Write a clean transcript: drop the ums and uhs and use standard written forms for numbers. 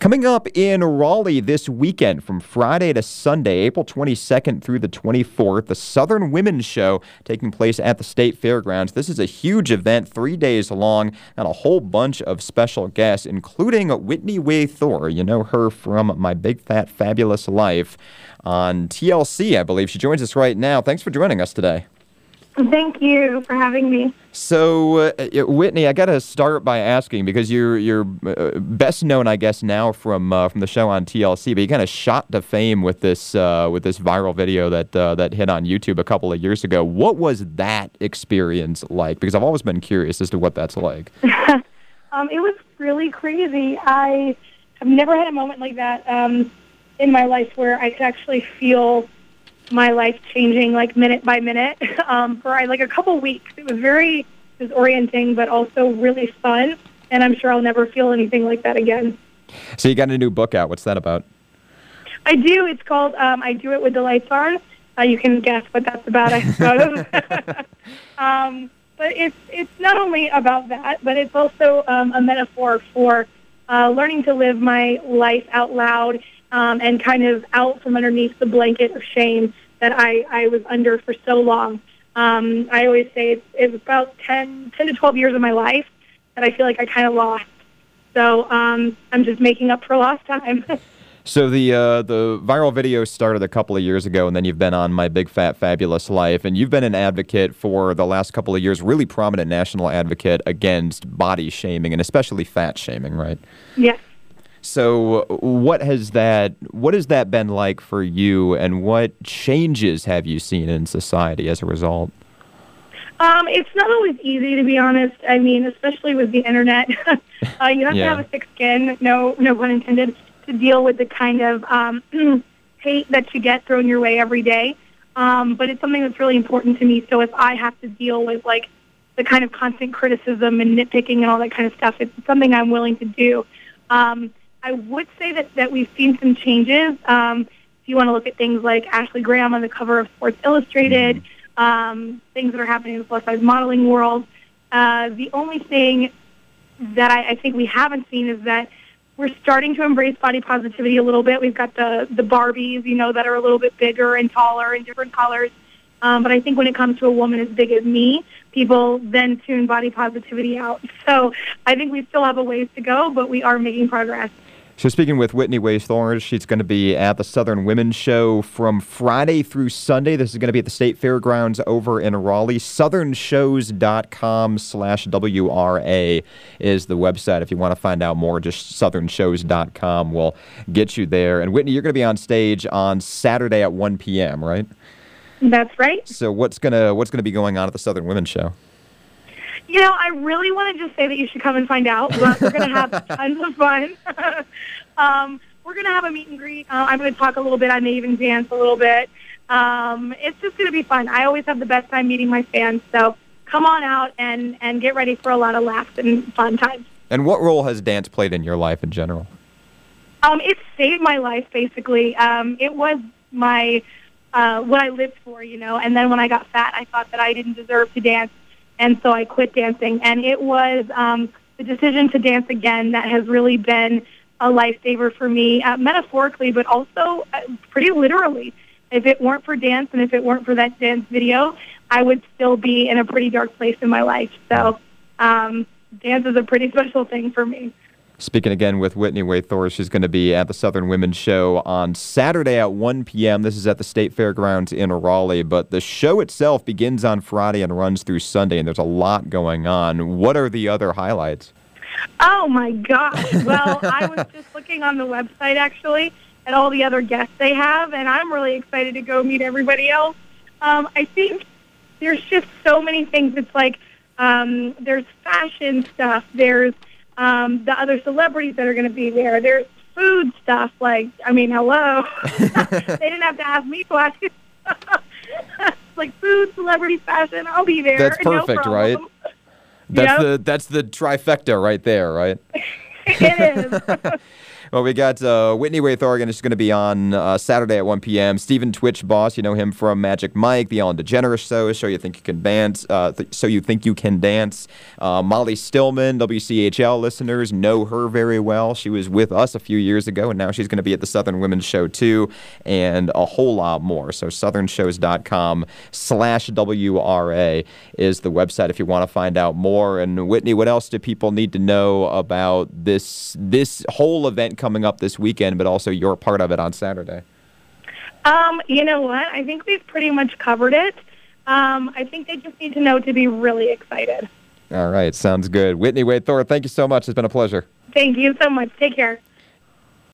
Coming up in Raleigh this weekend from Friday to Sunday, April 22nd through the 24th, the Southern Women's Show taking place at the State Fairgrounds. This is a huge event, 3 days long, and a whole bunch of special guests, including Whitney Way Thor. You know her from My Big Fat Fabulous Life on TLC, I believe. She joins us right now. Thanks for joining us today. Thank you for having me. So, Whitney, I got to start by asking, because you're best known, I guess, now from the show on TLC, but you kind of shot to fame with this viral video that hit on YouTube a couple of years ago. What was that experience like? Because I've always been curious as to what that's like. It was really crazy. I have never had a moment like that in my life where I could actually feel my life changing like minute by minute for like a couple weeks. It was very disorienting, but also really fun, and I'm sure I'll never feel anything like that again. So you got a new book out. What's that about? I do. It's called I Do It With the Lights On. You can guess what that's about, I suppose. But it's not only about that, but it's also a metaphor for learning to live my life out loud and kind of out from underneath the blanket of shame that I was under for so long. I always say it's about 10 to 12 years of my life that I feel like I kind of lost. So I'm just making up for lost time. So the viral video started a couple of years ago, and then you've been on My Big Fat Fabulous Life, and you've been an advocate for the last couple of years, really prominent national advocate against body shaming, and especially fat shaming, right? Yes. So what has that been like for you, and what changes have you seen in society as a result? It's not always easy, to be honest. I mean, especially with the internet. You have to have a thick skin, no pun intended, to deal with the kind of hate that you get thrown your way every day. But it's something that's really important to me. So if I have to deal with like the kind of constant criticism and nitpicking and all that kind of stuff, it's something I'm willing to do. I would say that we've seen some changes. If you want to look at things like Ashley Graham on the cover of Sports Illustrated, things that are happening in the plus-size modeling world. The only thing that I think we haven't seen is that we're starting to embrace body positivity a little bit. We've got the Barbies, that are a little bit bigger and taller and different colors. But I think when it comes to a woman as big as me, people then tune body positivity out. So I think we still have a ways to go, but we are making progress. So speaking with Whitney Way Thor, she's going to be at the Southern Women's Show from Friday through Sunday. This is going to be at the State Fairgrounds over in Raleigh. southernshows.com/WRA is the website. If you want to find out more, just southernshows.com will get you there. And Whitney, you're going to be on stage on Saturday at 1 p.m., right? That's right. So what's gonna be going on at the Southern Women's Show? I really want to just say that you should come and find out, but we're going to have tons of fun. We're going to have a meet and greet. I'm going to talk a little bit. I may even dance a little bit. It's just going to be fun. I always have the best time meeting my fans, so come on out and get ready for a lot of laughs and fun times. And what role has dance played in your life in general? It saved my life, basically. It was my what I lived for, and then when I got fat, I thought that I didn't deserve to dance. And so I quit dancing, and it was the decision to dance again that has really been a lifesaver for me, metaphorically, but also pretty literally. If it weren't for dance and if it weren't for that dance video, I would still be in a pretty dark place in my life. So dance is a pretty special thing for me. Speaking again with Whitney Way Thor, she's going to be at the Southern Women's Show on Saturday at 1 p.m. This is at the State Fairgrounds in Raleigh, but the show itself begins on Friday and runs through Sunday, and there's a lot going on. What are the other highlights? Oh, my gosh. Well, I was just looking on the website, actually, at all the other guests they have, and I'm really excited to go meet everybody else. I think there's just so many things. It's like there's fashion stuff, there's the other celebrities that are going to be there. There's food stuff, hello. They didn't have to ask me questions. Like food, celebrity, fashion, I'll be there. That's perfect, no right? That's the trifecta right there, right? It is. Well, we got Whitney Waythorgan is going to be on Saturday at 1 p.m. Stephen Twitch Boss, you know him from Magic Mike, The Ellen DeGeneres Show, So You Think You Can Dance. So You Think You Can Dance. Molly Stillman, WCHL listeners know her very well. She was with us a few years ago, and now she's going to be at the Southern Women's Show too, and a whole lot more. So southernshows.com/WRA is the website if you want to find out more. And Whitney, what else do people need to know about this whole event coming up this weekend, but also you're part of it on Saturday? You know what? I think we've pretty much covered it. I think they just need to know to be really excited. All right. Sounds good. Whitney Waythorgan, thank you so much. It's been a pleasure. Thank you so much. Take care.